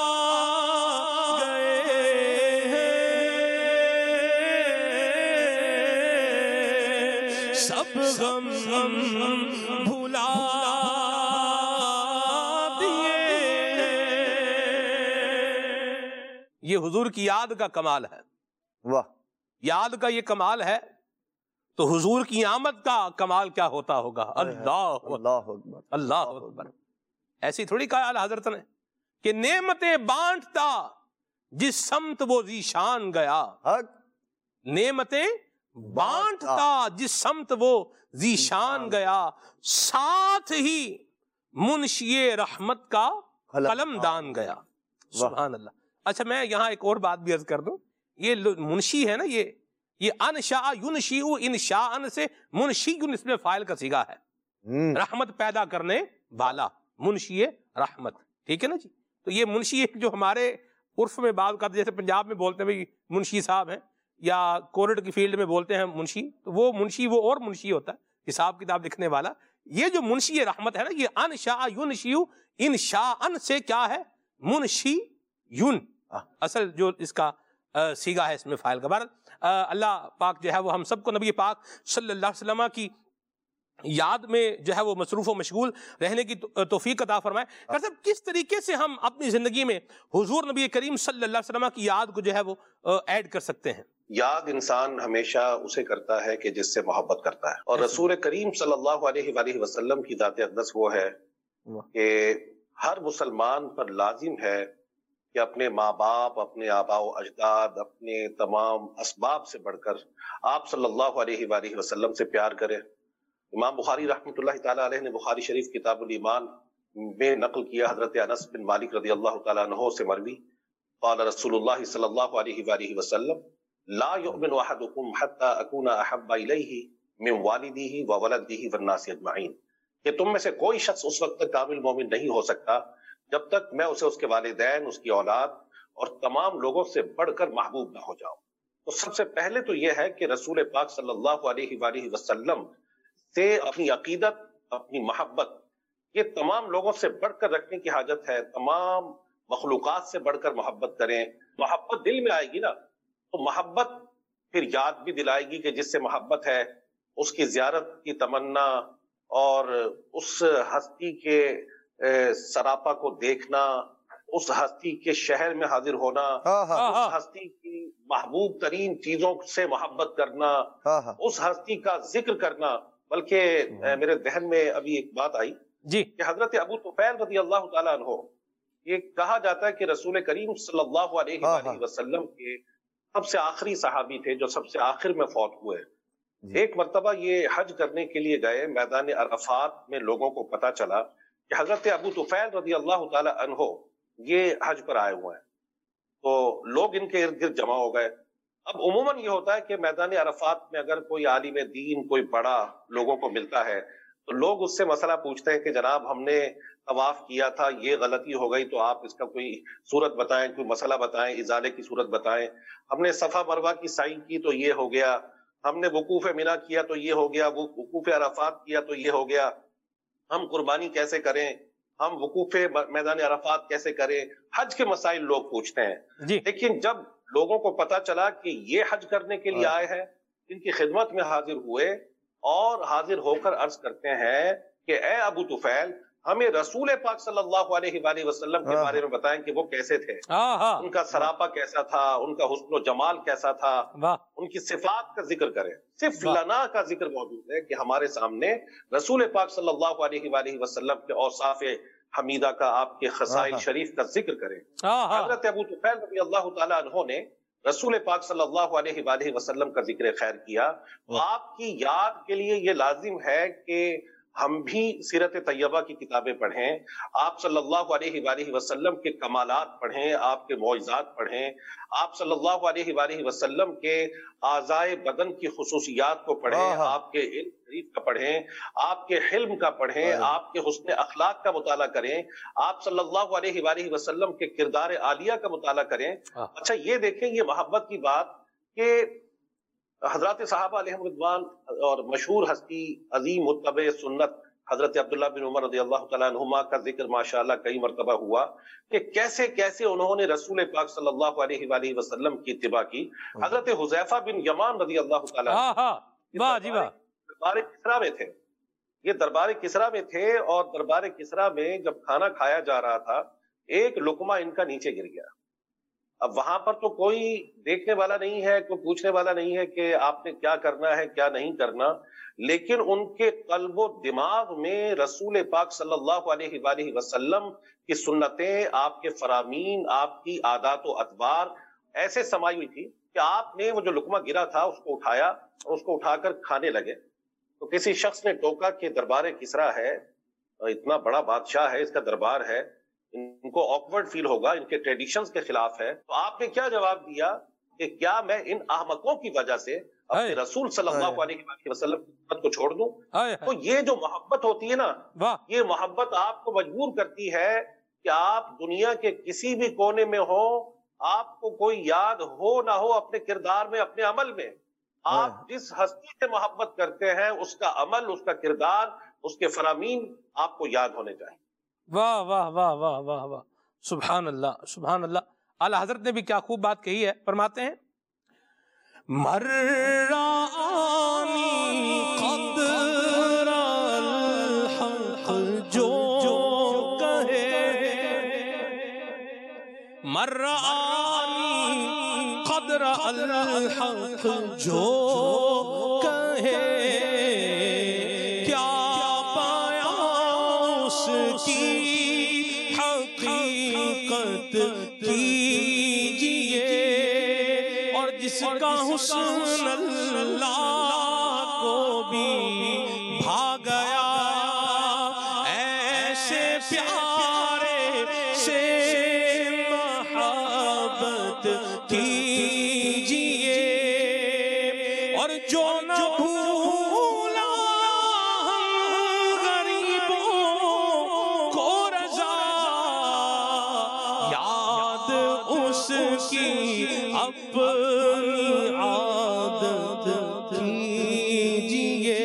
آ گئے ہیں، غم بھلا دیے. یہ حضور کی یاد کا کمال ہے. واہ. یاد کا یہ کمال ہے تو حضور کی آمد کا کمال کیا ہوتا ہوگا. اللہ اللہ اکبر اللہ اکبر. ایسی تھوڑی کہا اعلیٰ حضرت نے کہ نعمتیں بانٹتا جس سمت وہ ذیشان گیا. حق. نعمتیں بانٹتا جس سمت وہ ذیشان گیا، ساتھ ہی منشی رحمت کا قلم دان گیا. سبحان اللہ. اچھا میں یہاں ایک اور بات بھی عرض کر دوں. یہ منشی ہے نا، یہ یہ انشاء ینشیء انشاء سے منشی اس میں فاعل کا صیغہ ہے. رحمت پیدا کرنے والا، منشی رحمت. ٹھیک ہے نا جی. تو یہ منشی جو ہمارے عرف میں بات کرتے، جیسے پنجاب میں بولتے ہیں بھائی منشی صاحب ہیں، یا کورٹ کی فیلڈ میں بولتے ہیں منشی، تو وہ منشی وہ اور منشی ہوتا ہے حساب کتاب لکھنے والا. یہ جو منشی رحمت ہے نا، یہ انشاء ینشیء انشاء سے کیا ہے؟ منشی یون اصل جو اس کا سیگا ہے اس میں فائل کا. بار اللہ پاک جو ہے وہ ہم سب کو نبی پاک صلی اللہ علیہ وسلم کی یاد میں جو ہے وہ مصروف و مشغول رہنے کی توفیق عطا فرمائے. ڈاکٹر صاحب کس طریقے سے ہم اپنی زندگی میں حضور نبی کریم صلی اللہ علیہ وسلم کی یاد کو جو ہے وہ ایڈ کر سکتے ہیں؟ یاد انسان ہمیشہ اسے کرتا ہے کہ جس سے محبت کرتا ہے، اور رسول کریم صلی اللہ علیہ وآلہ وسلم کی ذات اقدس وہ ہے کہ ہر مسلمان پر لازم ہے کہ اپنے ماں باپ، اپنے آباء و اجداد، اپنے تمام اسباب سے بڑھ کر آپ صلی اللہ علیہ وآلہ وسلم سے پیار کرے. امام بخاری رحمۃ اللہ تعالیٰ علیہ نے بخاری شریف کتاب الایمان میں نقل کیا حضرت انس بن مالک رضی اللہ تعالیٰ عنہ سے مروی، قال رسول اللہ صلی اللہ علیہ وآلہ وسلم لا يؤمن احدكم حتى اكون احب الیہ من والدہ وولدہ والناس اجمعین، کہ تم میں سے کوئی شخص اس وقت تک کامل مومن نہیں ہو سکتا جب تک میں اسے اس کے والدین، اس کی اولاد اور تمام لوگوں سے بڑھ کر محبوب نہ ہو جاؤں. تو سب سے پہلے تو یہ ہے کہ رسول پاک صلی اللہ علیہ وآلہ وسلم سے اپنی عقیدت، اپنی محبت یہ تمام لوگوں سے بڑھ کر رکھنے کی حاجت ہے. تمام مخلوقات سے بڑھ کر محبت کریں. محبت دل میں آئے گی نا تو محبت پھر یاد بھی دلائے گی کہ جس سے محبت ہے اس کی زیارت کی تمنا، اور اس ہستی کے سراپا کو دیکھنا، اس ہستی کے شہر میں حاضر ہونا، اس ہستی کی محبوب ترین چیزوں سے محبت کرنا، اس ہستی کا ذکر کرنا. بلکہ میرے ذہن میں ابھی ایک بات آئی جی کہ حضرت ابو طفیل رضی اللہ تعالیٰ عنہ، یہ کہا جاتا ہے کہ رسول کریم صلی اللہ علیہ وآلہ وسلم کے سب سے آخری صحابی تھے جو سب سے آخر میں فوت ہوئے. ایک مرتبہ یہ حج کرنے کے لیے گئے، میدان عرفات میں لوگوں کو پتا چلا کہ حضرت ابو طفیل رضی اللہ تعالی عنہ یہ حج پر آئے ہوئے ہیں. تو لوگ ان کے ارد گرد جمع ہو گئے. اب عموماً یہ ہوتا ہے کہ میدان عرفات میں اگر کوئی عالم دین، کوئی بڑا لوگوں کو ملتا ہے تو لوگ اس سے مسئلہ پوچھتے ہیں کہ جناب ہم نے طواف کیا تھا، یہ غلطی ہو گئی تو آپ اس کا کوئی صورت بتائیں، کوئی مسئلہ بتائیں، ازالے کی صورت بتائیں. ہم نے صفا مروہ کی سعی کی تو یہ ہو گیا، ہم نے وقوف مینا کیا تو یہ ہو گیا، وقوف عرفات کیا تو یہ ہو گیا، ہم قربانی کیسے کریں، ہم وقوف میدان عرفات کیسے کریں. حج کے مسائل لوگ پوچھتے ہیں جی. لیکن جب لوگوں کو پتا چلا کہ یہ حج کرنے کے لیے آئے ہیں، ان کی خدمت میں حاضر ہوئے اور حاضر ہو کر عرض کرتے ہیں کہ اے ابو طفیل، ہمیں رسول پاک صلی اللہ علیہ وآلہ وسلم کے بارے میں بتائیں کہ وہ کیسے تھے، ان کا سراپا کیسا تھا، ان کا حسن و جمال کیسا تھا، ان کی صفات کا ذکر کریں. صرف لنا کا ذکر موجود ہے کہ ہمارے سامنے رسول پاک صلی اللہ علیہ وآلہ وسلم کے اوصاف حمیدہ کا، آپ کے خصائل شریف کا ذکر کریں. حضرت ابو طفیل رضی اللہ تعالی عنہ نے رسول پاک صلی اللہ علیہ وآلہ وسلم کا ذکر خیر کیا. آپ کی یاد کے لیے یہ لازم ہے کہ ہم بھی سیرت طیبہ کی کتابیں پڑھیں، آپ صلی اللہ علیہ وآلہ وسلم کے کمالات پڑھیں، آپ کے معجزات پڑھیں، آپ صلی اللہ علیہ وآلہ وسلم کے اعضائے بدن کی خصوصیات کو پڑھیں، آپ کے علم شریف کا پڑھیں، آپ کے حلم کا پڑھیں، آپ کے حسن اخلاق کا مطالعہ کریں، آپ صلی اللہ علیہ وآلہ وسلم کے کردار عالیہ کا مطالعہ کریں. اچھا یہ دیکھیں، یہ محبت کی بات کہ حضرات صحابہ علیہم رضوان اور مشہور ہستی عظیم متبع سنت حضرت عبداللہ بن عمر رضی اللہ تعالیٰ عنہما کا ذکر ماشاءاللہ کئی مرتبہ ہوا کہ کیسے کیسے انہوں نے رسول پاک صلی اللہ علیہ وآلہ وسلم کی اتباع کی. حضرت حذیفہ بن یمان رضی اللہ تعالیٰ دربار کسرا میں تھے، یہ دربار کسرا میں تھے، اور دربار کسرا میں جب کھانا کھایا جا رہا تھا ایک لقمہ ان کا نیچے گر گیا۔ اب وہاں پر تو کوئی دیکھنے والا نہیں ہے، کوئی پوچھنے والا نہیں ہے کہ آپ نے کیا کرنا ہے کیا نہیں کرنا، لیکن ان کے قلب و دماغ میں رسول پاک صلی اللہ علیہ وآلہ وسلم کی سنتیں، آپ کے فرامین، آپ کی عادات و اطوار ایسے سمائی ہوئی تھی کہ آپ نے وہ جو لقمہ گرا تھا اس کو اٹھایا اور اس کو اٹھا کر کھانے لگے۔ تو کسی شخص نے ٹوکا کہ دربار کسرا ہے، اتنا بڑا بادشاہ ہے، اس کا دربار ہے، ان کو آکورڈ فیل ہوگا، ان کے ٹریڈیشنز کے خلاف ہے۔ تو آپ نے کیا جواب دیا کہ کیا میں ان احمقوں کی وجہ سے اپنے رسول صلی اللہ علیہ وآلہ وسلم کی محبت کو چھوڑ دوں؟ تو یہ جو محبت ہوتی ہے نا، یہ محبت آپ کو مجبور کرتی ہے کہ آپ دنیا کے کسی بھی کونے میں ہو، آپ کو کوئی یاد ہو نہ ہو، اپنے کردار میں، اپنے عمل میں آپ جس ہستی سے محبت کرتے ہیں اس کا عمل، اس کا کردار، اس کے فرامین آپ کو یاد ہونے چاہیے۔ واہ واہ واہ واہ واہ واہ، سبحان اللہ سبحان اللہ۔ اعلیٰ حضرت نے بھی کیا خوب بات کہی ہے، فرماتے ہیں مر رآنی قد رأى الحق جو کہے، مر رآنی قد رأى الحق جو کہے، کیا پایا اس کی حقیقت کیجئے، اور جس کا حسن اللہ کو بھی بھا گیا، ایسے پیارے سے محبت کیجئے، اور جو نہ بھولا ہم غریبوں کو رضا، یاد اس کی اپنی عادت کیجئے۔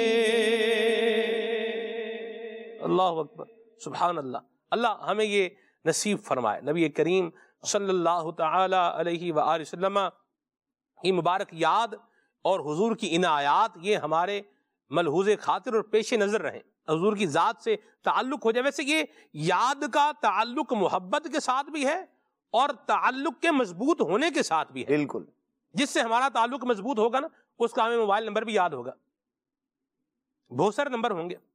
اللہ اکبر، سبحان اللہ۔ اللہ ہمیں یہ نصیب فرمائے، نبی کریم صلی اللہ تعالی علیہ وآلہ وسلم کی مبارک یاد اور حضور کی عنایات یہ ہمارے ملحوظ خاطر اور پیش نظر رہیں، حضور کی ذات سے تعلق ہو جائے۔ ویسے یہ یاد کا تعلق محبت کے ساتھ بھی ہے اور تعلق کے مضبوط ہونے کے ساتھ بھی ہے۔ بالکل، جس سے ہمارا تعلق مضبوط ہوگا نا، اس کا ہمیں موبائل نمبر بھی یاد ہوگا، بہت سارے نمبر ہوں گے،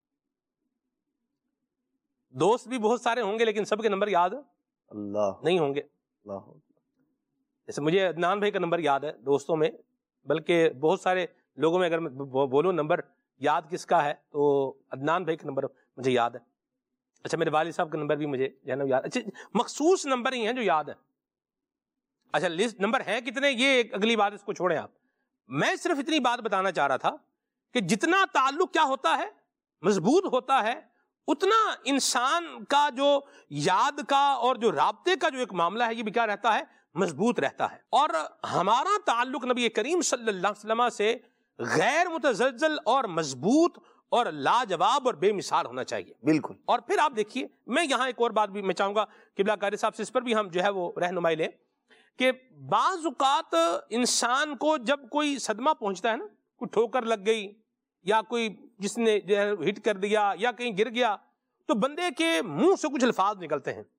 دوست بھی بہت سارے ہوں گے، لیکن سب کے نمبر یاد اللہ نہیں ہوں گے۔ اللہ، جیسے مجھے عدنان بھائی کا نمبر یاد ہے دوستوں میں، بلکہ بہت سارے لوگوں میں اگر میں بولوں نمبر یاد کس کا ہے تو عدنان بھائی کا نمبر مجھے یاد ہے۔ اچھا میرے والد صاحب کا نمبر بھی مجھے جو ہے نا یاد، اچھا مخصوص نمبر ہی ہیں جو یاد ہیں۔ اچھا لسٹ نمبر ہیں کتنے، یہ ایک اگلی بات، اس کو چھوڑیں آپ۔ میں صرف اتنی بات بتانا چاہ رہا تھا کہ جتنا تعلق کیا ہوتا ہے، مضبوط ہوتا ہے، اتنا انسان کا جو یاد کا اور جو رابطے کا جو ایک معاملہ ہے یہ بھی کیا رہتا ہے، مضبوط رہتا ہے۔ اور ہمارا تعلق نبی کریم صلی اللہ علیہ وسلم سے غیر متزلزل اور مضبوط اور لاجواب اور بے مثال ہونا چاہیے۔ بالکل۔ اور پھر آپ دیکھیے، میں یہاں ایک اور بات بھی میں چاہوں گا قبلہ قاری صاحب سے اس پر بھی ہم جو ہے وہ رہنمائی لیں کہ بعض اوقات انسان کو جب کوئی صدمہ پہنچتا ہے نا، کوئی ٹھوکر لگ گئی یا کوئی جس نے جو ہے ہٹ کر دیا یا کہیں گر گیا، تو بندے کے منہ سے کچھ الفاظ نکلتے ہیں،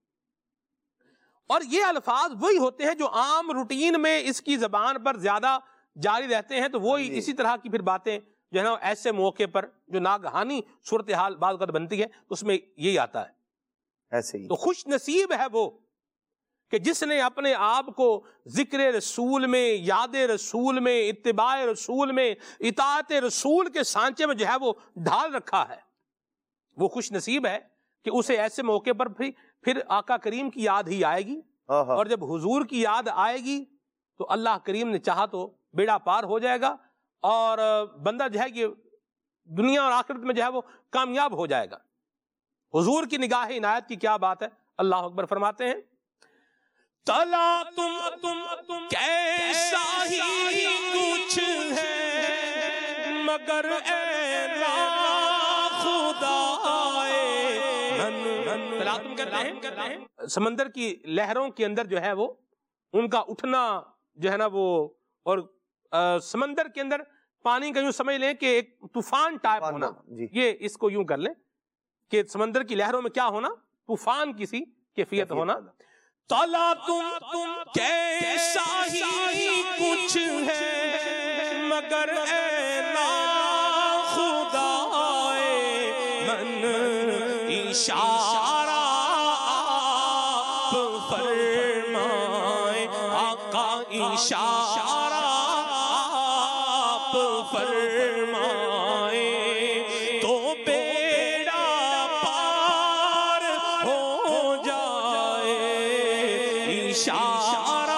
اور یہ الفاظ وہی ہوتے ہیں جو عام روٹین میں اس کی زبان پر زیادہ جاری رہتے ہیں، تو وہی اسی طرح کی پھر باتیں جو ہے نا ایسے موقع پر جو ناگہانی صورتحال بعض وقت بنتی ہے اس میں یہی آتا ہے۔ ایسے ہی تو خوش نصیب ہے وہ کہ جس نے اپنے آپ کو ذکر رسول میں، یاد رسول میں، اتباع رسول میں، اطاعت رسول کے سانچے میں جو ہے وہ ڈھال رکھا ہے۔ وہ خوش نصیب ہے کہ اسے ایسے موقع پر پھر پھر آقا کریم کی یاد ہی آئے گی، اور جب حضور کی یاد آئے گی تو اللہ کریم نے چاہا تو بیڑا پار ہو جائے گا، اور بندہ جو ہے یہ دنیا اور آخرت میں جو ہے وہ کامیاب ہو جائے گا۔ حضور کی نگاہ عنایت کی کیا بات ہے، اللہ اکبر فرماتے ہیں تلا تم تم کیسا ہی کچھ ہے مگر اے ناخدا تلا تم کہتے ہیں سمندر کی لہروں کے اندر جو ہے وہ ان کا اٹھنا جو ہے نا وہ، اور سمندر کے اندر پانی کا یوں سمجھ لیں کہ ایک طوفان ٹائپ ہونا، جی یہ اس کو یوں کر لیں کہ سمندر کی لہروں میں کیا ہونا، طوفان کسی کیفیت ہونا. تالا تم تم کیسا ہی کچھ ہے مگر اے ناخدائے من اشارہ آپ فرمائے، آقا اشارہ آپ فرمائے تو بیڑا پار ہو جائے، اشارہ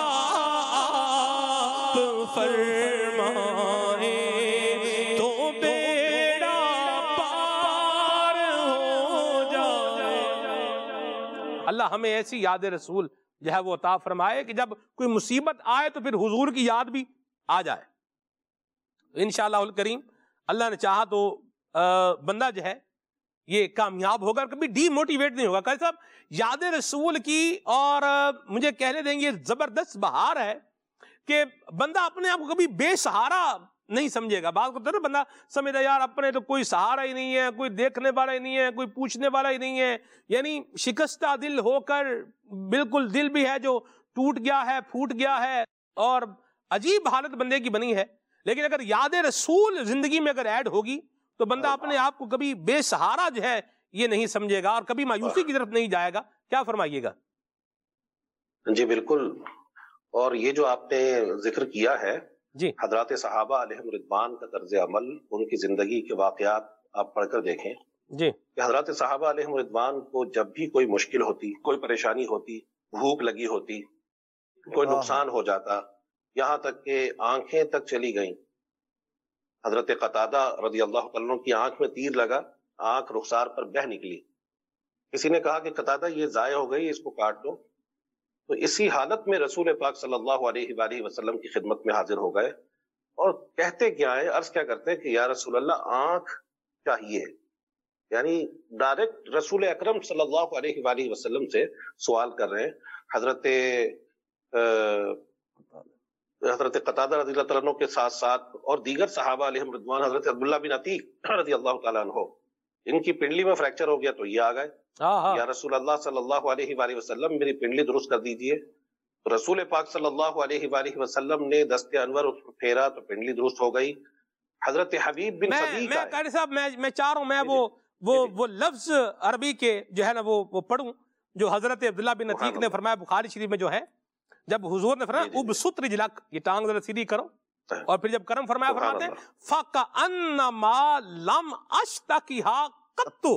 آپ فرمائے تو بیڑا پار ہو جائے. اللہ ہمیں ایسی یاد رسول جو ہے وہ عطا فرمائے کہ جب کوئی مصیبت آئے تو پھر حضور کی یاد بھی آ جائے. انشاءاللہ الکریم اللہ نے چاہا تو بندہ جو ہے یہ کامیاب ہوگا، کبھی ڈی موٹیویٹ نہیں ہوگا. قاری صاحب یاد رسول کی اور مجھے کہنے دیں گے زبردست بہار ہے کہ بندہ اپنے آپ کو کبھی بے سہارا نہیں سمجھے گا. بعض کو تو بندہ سمجھتا یار اپنے تو کوئی سہارا ہی نہیں ہے، کوئی دیکھنے والا ہی نہیں ہے، کوئی پوچھنے والا ہی نہیں ہے، یعنی شکستہ دل ہو کر بالکل دل بھی ہے جو ٹوٹ گیا ہے، پھوٹ گیا ہے، اور عجیب حالت بندے کی بنی ہے. لیکن اگر یاد رسول زندگی میں اگر ایڈ ہوگی تو بندہ اپنے آپ کو کبھی بے سہارا جو ہے یہ نہیں سمجھے گا اور کبھی مایوسی کی طرف نہیں جائے گا. کیا فرمائیے گا؟ جی بالکل. اور یہ جو آپ نے ذکر کیا ہے جی حضرات صحابہ علیہم رضوان کا طرز عمل، ان کی زندگی کے واقعات آپ پڑھ کر دیکھیں جی کہ حضرات صحابہ علیہم رضوان کو جب بھی کوئی مشکل ہوتی، کوئی پریشانی ہوتی، بھوک لگی ہوتی، کوئی نقصان ہو جاتا، یہاں تک کہ آنکھیں تک چلی گئیں. حضرت قتادہ رضی اللہ تعالیٰ عنہ کی آنکھ میں تیر لگا، آنکھ رخسار پر بہہ نکلی. کسی نے کہا کہ قتادہ یہ ضائع ہو گئی، اس کو کاٹ دو. تو اسی حالت میں رسول پاک صلی اللہ علیہ وآلہ وسلم کی خدمت میں حاضر ہو گئے اور کہتے کیا ہے، عرض کیا کرتے ہیں کہ یا رسول اللہ آنکھ چاہیے. یعنی ڈائریکٹ رسول اکرم صلی اللہ علیہ وآلہ وسلم سے سوال کر رہے ہیں. حضرت حضرت قتادہ رضی اللہ تعالیٰ عنہ کے ساتھ ساتھ اور دیگر صحابہ علیہم رضوان، حضرت عبداللہ بن عتیق رضی اللہ تعالیٰ عنہ، ان کی پنڈلی میں فریکچر ہو گیا تو یہ آ گئے، یا رسول اللہ صلی اللہ علیہ وآلہ وسلم میری پنڈلی درست کر دیجئے. تو رسول پاک صلی اللہ علیہ وآلہ وسلم نے دست انور اس پر پھیرا تو پنڈلی درست ہو گئی. حضرت حبیب بن صدیق میں قاری صاحب میں میں چاہ رہا ہوں میں وہ وہ وہ لفظ عربی کے جو ہے نا وہ وہ پڑھوں جو حضرت عبداللہ بن عتیق نے فرمایا بخاری شریف میں جو ہے، جب حضور نے فرمایا ابسط رجلک، یہ ٹانگ ذرا سیدھی کرو، اور پھر جب کرم فرمایا فرماتے ہیں فَكَأَنَّمَا لَمْ أَشْتَكِهَا قَطُّ،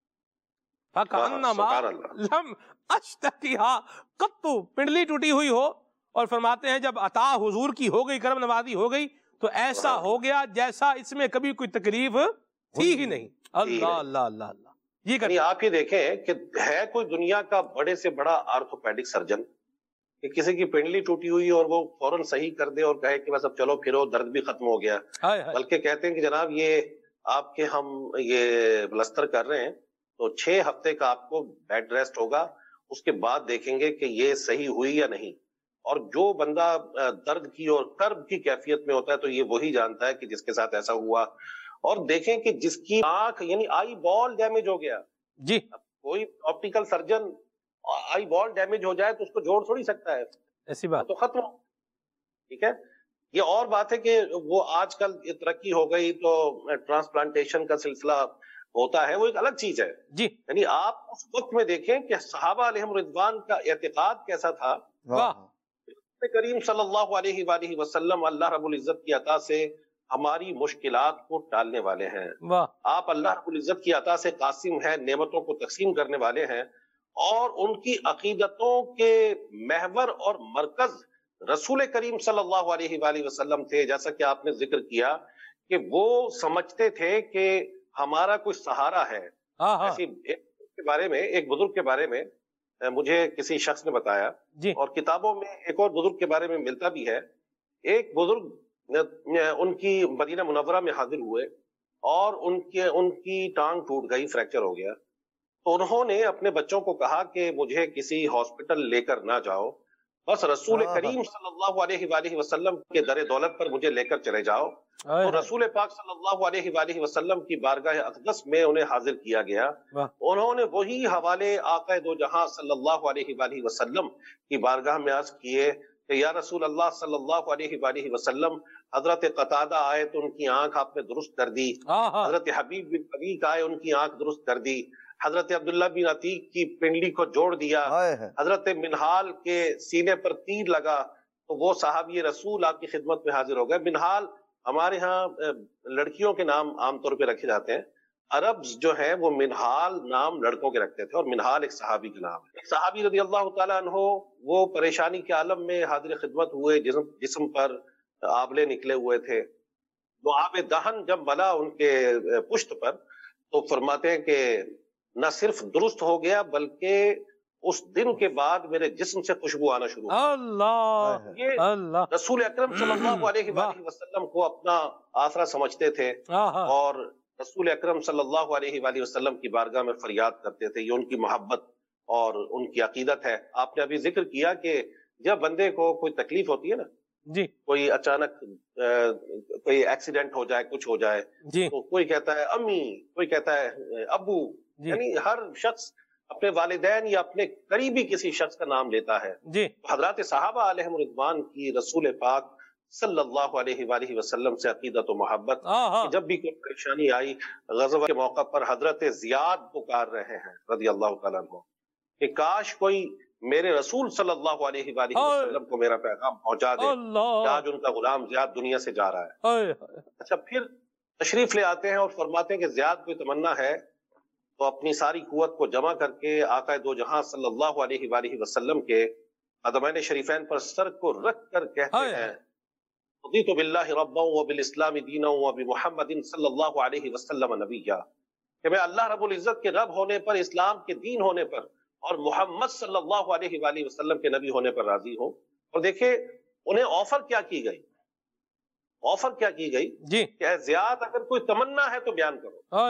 فَكَأَنَّمَا لَمْ أَشْتَكِهَا قَطُّ، پنڈلی ٹوٹی ہوئی ہو، اور فرماتے ہیں جب عطا حضور کی ہو گئی، کرم نوازی ہو گئی تو ایسا ہو گیا جیسا اس میں کبھی کوئی تکلیف تھی ہی نہیں. اللہ اللہ اللہ اللہ. یہ یعنی آپ یہ دیکھیں کہ ہے کوئی دنیا کا بڑے سے بڑا آرتھوپیڈک سرجن کہ کسی کی پنڈلی ٹوٹی ہوئی اور وہ فوراً صحیح کر دے اور کہے کہ بس اب چلو پھرو درد بھی ختم ہو گیا، بلکہ کہتے ہیں کہ جناب یہ آپ کے ہم یہ پلسٹر کر رہے ہیں تو چھ ہفتے کا آپ کو بیڈ ریسٹ ہوگا، اس کے بعد دیکھیں گے کہ یہ صحیح ہوئی یا نہیں. اور جو بندہ درد کی اور کرب کی کیفیت میں ہوتا ہے تو یہ وہی جانتا ہے کہ جس کے ساتھ ایسا ہوا. اور دیکھیں کہ جس کی آنکھ یعنی آئی بال ڈیمیج ہو گیا، جی کوئی optical surgeon eyeball damage ہو جائے تو اس کو جوڑ تھوڑی سکتا ہے، ایسی بات تو ختم. ٹھیک ہے. یہ اور بات ہے کہ وہ آج کل ترقی ہو گئی تو ٹرانسپلانٹیشن کا سلسلہ ہوتا ہے، وہ ایک الگ چیز ہے. جی یعنی آپ اس وقت میں دیکھیں کہ صحابہ علیہم رضوان کا اعتقاد کیسا تھا. کریم صلی اللہ علیہ وآلہ وسلم اللہ رب العزت کی عطا سے ہماری مشکلات کو ٹالنے والے ہیں. آپ اللہ رب العزت کی عطا سے قاسم ہیں، نعمتوں کو تقسیم کرنے والے ہیں، اور ان کی عقیدتوں کے محور اور مرکز رسول کریم صلی اللہ علیہ وآلہ وسلم تھے. جیسا کہ آپ نے ذکر کیا کہ وہ سمجھتے تھے کہ ہمارا کوئی سہارا ہے. ایسی کے بارے میں ایک بزرگ کے بارے میں مجھے کسی شخص نے بتایا، جی. اور کتابوں میں ایک اور بزرگ کے بارے میں ملتا بھی ہے. ایک بزرگ ان کی مدینہ منورہ میں حاضر ہوئے اور ان کے ان کی ٹانگ ٹوٹ گئی، فریکچر ہو گیا. تو انہوں نے اپنے بچوں کو کہا کہ مجھے کسی ہاسپٹل لے کر نہ جاؤ، بس رسول کریم صلی اللہ علیہ وآلہ وسلم کے در دولت پر مجھے لے کر چلے جاؤ. تو رسول پاک صلی اللہ علیہ وآلہ وسلم کی بارگاہ اقدس میں انہیں حاضر کیا گیا. انہوں نے وہی حوالے آقا دو جہاں صلی اللہ علیہ وآلہ وسلم کی بارگاہ میں عرض کیے کہ یا رسول اللہ صلی اللہ علیہ وآلہ وسلم، حضرت قتادہ آئے تو ان کی آنکھ آپ نے درست کر دی، حضرت حبیب بن طریق آئے ان کی آنکھ درست کر دی، حضرت عبداللہ بن عتیق کی پنڈلی کو جوڑ دیا، حضرت منہال کے سینے پر تیر لگا تو وہ صحابی رسول آپ کی خدمت میں حاضر ہو گئے. منہال ہمارے ہاں لڑکیوں کے نام عام طور پہ رکھے جاتے ہیں، عرب جو ہیں وہ منہال نام لڑکوں کے رکھتے تھے، اور منہال ایک صحابی کا نام ہے. صحابی رضی اللہ تعالیٰ عنہ وہ پریشانی کے عالم میں حاضر خدمت ہوئے، جسم جسم پر آبلے نکلے ہوئے تھے. وہ آب دہن جب ملا ان کے پشت پر تو فرماتے ہیں کہ نہ صرف درست ہو گیا بلکہ اس دن کے بعد میرے جسم سے خوشبو آنا شروع ہو. اللہ یہ اللہ رسول اکرم صلی اللہ علیہ وآلہ وسلم کو اپنا آسرا سمجھتے تھے، اور رسول اکرم صلی اللہ علیہ وآلہ وسلم کی بارگاہ میں فریاد کرتے تھے. یہ ان کی محبت اور ان کی عقیدت ہے. آپ نے ابھی ذکر کیا کہ جب بندے کو کوئی تکلیف ہوتی ہے نا، جی کوئی اچانک کوئی ایکسیڈنٹ ہو جائے، کچھ ہو جائے، جی تو کوئی کہتا ہے امی، کوئی کہتا ہے ابو، یعنی ہر شخص اپنے والدین یا اپنے قریبی کسی شخص کا نام لیتا ہے. جی حضرات صحابہ علیہم رضوان کی رسول پاک صلی اللہ علیہ وآلہ وسلم سے عقیدت و محبت، جب بھی کوئی پریشانی آئی، غزوہ کے موقع پر حضرت زیاد پکار رہے ہیں رضی اللہ تعالیٰ عنہ کہ کاش کوئی میرے رسول صلی اللہ علیہ وآلہ وسلم کو میرا پیغام پہنچا دے کہ آج ان کا غلام زیاد دنیا سے جا رہا ہے. اچھا، پھر تشریف لے آتے ہیں اور فرماتے ہیں کہ زیاد کوئی تمنا ہے تو اپنی ساری قوت کو جمع کر کے آقا دو جہاں صلی اللہ علیہ وآلہ وسلم کے قدمین شریفین پر سر کو رکھ کر کہتے ہیں رضیت باللہ ربا وبالاسلام دینا وبمحمد صلی اللہ علیہ وسلم نبیا، کہ میں اللہ رب العزت کے رب ہونے پر، اسلام کے دین ہونے پر، اور محمد صلی اللہ علیہ وآلہ وسلم کے نبی ہونے پر راضی ہوں. اور دیکھیں انہیں آفر کیا کی گئی، آفر کیا کی گئی جی کہ اے زیاد اگر کوئی تمنا ہے تو بیان کرو.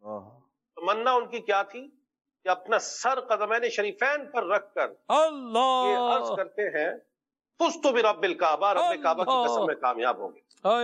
تمنا ان کی کیا تھی کہ اپنا سر قدمین شریفین پر رکھ کر اللہ یہ عرض کرتے ہیں فزت برب الکعبہ، رب کعبہ کی قسم میں کامیاب ہوں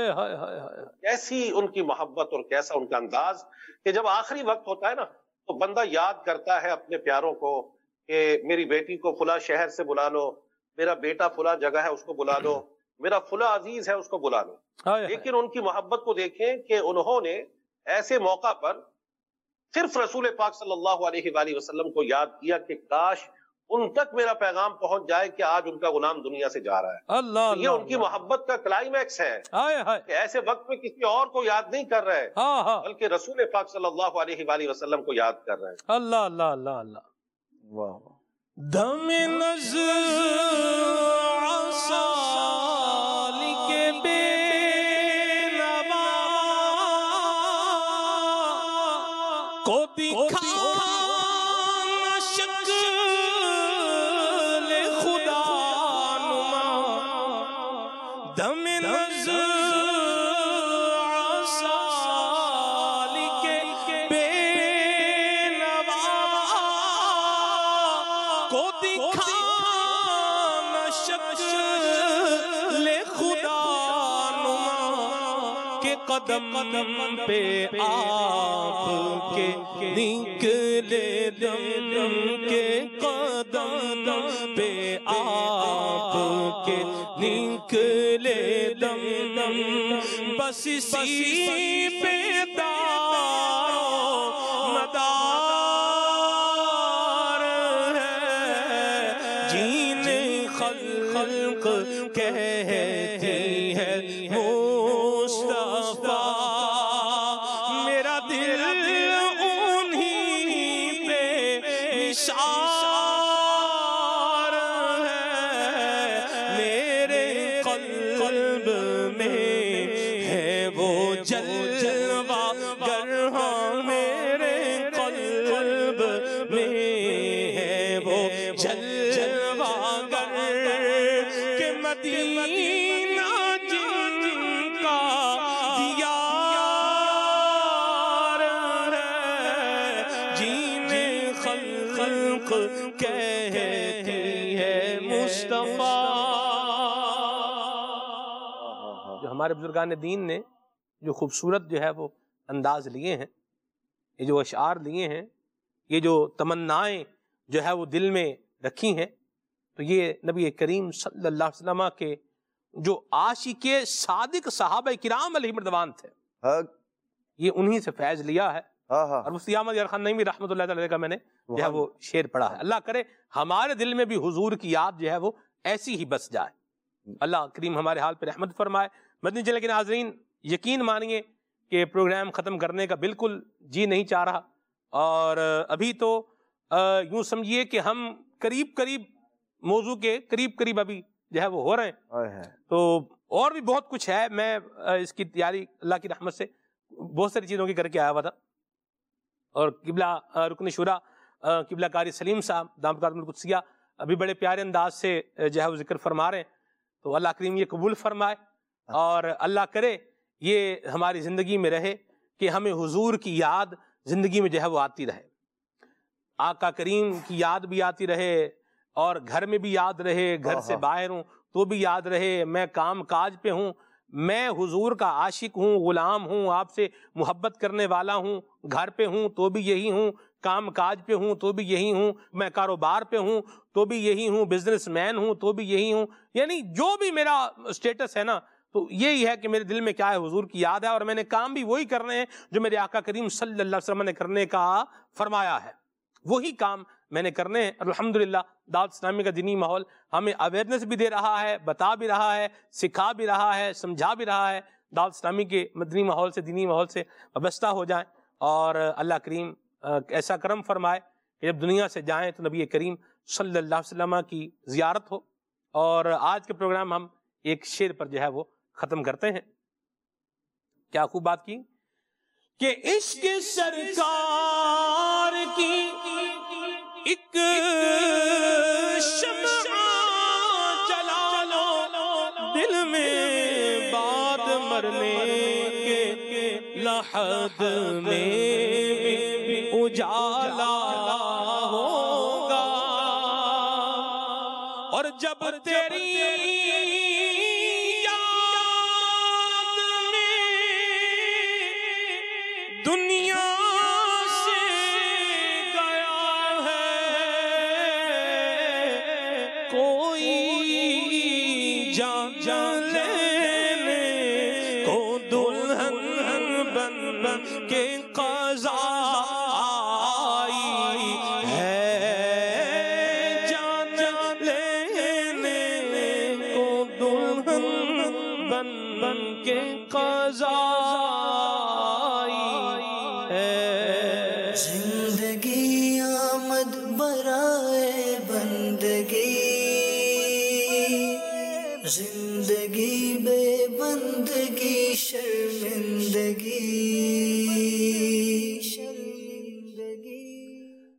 گے. کیسی ان کی محبت اور کیسا ان کا انداز کہ جب آخری وقت ہوتا ہے نا تو بندہ یاد کرتا ہے اپنے پیاروں کو کہ میری بیٹی کو فلاں شہر سے بلا لو، میرا بیٹا فلاں جگہ ہے اس کو بلا لو، میرا فلاں عزیز ہے اس کو بلا لو. لیکن ان کی محبت کو دیکھیں کہ انہوں نے ایسے موقع پر صرف رسول پاک صلی اللہ علیہ وآلہ وسلم کو یاد کیا کہ کاش ان تک میرا پیغام پہنچ جائے کہ آج ان کا غلام دنیا سے جا رہا ہے. اللہ یہ ان کی محبت کا کلائمیکس ہے کہ ایسے وقت میں کسی اور کو یاد نہیں کر رہے بلکہ رسول پاک صلی اللہ علیہ وآلہ وسلم کو یاد کر رہے ہیں. اللہ اللہ اللہ اللہ. واہ دم نظر عصالی کے بے نوا کو دکھا قدم پہ آپ کے نکلے دم کے قدم پہ آپ کے نکلے دم بس اسی پہ دار مدار ہے جین خلق کہتی ہے میرا دل انہی پہ نثار ہے، میرے قلب میں ہے وہ جلوہ گر، ہاں میرے قلب میں ہے وہ جلوہ گر کہ مدینہ جن کا خلق کہتی ہے مصطفیٰ. جو ہمارے بزرگان دین نے جو خوبصورت جو ہے وہ انداز لیے ہیں، یہ جو اشعار لیے ہیں، یہ جو تمنائیں جو ہے وہ دل میں رکھی ہیں، تو یہ نبی کریم صلی اللہ علیہ وسلم کے جو عاشق صادق صحابہ کرام علیہ مردوان تھے، یہ انہی سے فیض لیا ہے. اور مفتی احمد یار خان نعیمی رحمۃ اللہ علیہ کا میں نے جو ہے وہ شعر پڑھا ہے. اللہ کرے ہمارے دل میں بھی حضور کی یاد جو ہے وہ ایسی ہی بس جائے. اللہ کریم ہمارے حال پہ رحمت فرمائے. مدنی چینل کے ناظرین، یقین مانیے کہ پروگرام ختم کرنے کا بالکل جی نہیں چاہ رہا، اور ابھی تو یوں سمجھیے کہ ہم قریب قریب موضوع کے قریب قریب ابھی جو ہے وہ ہو رہے ہیں. تو اور بھی بہت کچھ ہے. میں اس کی تیاری اللہ کی رحمت سے بہت ساری چیزوں کی کر کے آیا ہوا تھا، اور قبلہ رکن شورا قبلہ قاری سلیم صاحب دامت برکاتہم القدسیہ ابھی بڑے پیارے انداز سے جو ہے وہ ذکر فرما رہے ہیں. تو اللہ کریم یہ قبول فرمائے، اور اللہ کرے یہ ہماری زندگی میں رہے کہ ہمیں حضور کی یاد زندگی میں جو ہے وہ آتی رہے، آقا کریم کی یاد بھی آتی رہے، اور گھر میں بھی یاد رہے، گھر سے باہر ہوں تو بھی یاد رہے. میں کام کاج پہ ہوں، میں حضور کا عاشق ہوں، غلام ہوں، آپ سے محبت کرنے والا ہوں. گھر پہ ہوں تو بھی یہی ہوں، کام کاج پہ ہوں تو بھی یہی ہوں، میں کاروبار پہ ہوں تو بھی یہی ہوں، بزنس مین ہوں تو بھی یہی ہوں. یعنی جو بھی میرا سٹیٹس ہے نا، تو یہی ہے کہ میرے دل میں کیا ہے، حضور کی یاد ہے، اور میں نے کام بھی وہی کرنے ہیں جو میرے آقا کریم صلی اللہ علیہ وسلم نے کرنے کا فرمایا ہے. وہی کام میں نے کرنے ہیں. الحمدللہ دعوت اسلامی کا دینی ماحول ہمیں اویئرنس بھی دے رہا ہے، بتا بھی رہا ہے، سکھا بھی رہا ہے، سمجھا بھی رہا ہے. دعوت اسلامی کے مدنی ماحول سے، دینی ماحول سے وابستہ ہو جائیں، اور اللہ کریم ایسا کرم فرمائے کہ جب دنیا سے جائیں تو نبی کریم صلی اللہ علیہ وسلم کی زیارت ہو. اور آج کے پروگرام ہم ایک شعر پر جو ہے وہ ختم کرتے ہیں. کیا خوب بات کی کہ عشق سرکار کی ایک شمع جلا لو دل میں، بعد مرنے کے لحد میں اجالا ہوگا. اور جب تیری دنیا سے گیا ہے کوئی جان جان لینے کو، دلہن بن بن کے قضا آئی ہے، جان لینے کو دلہن بن بن کے قضا زندگی آمد برائے بندگی، زندگی بے بندگی شرمندگی.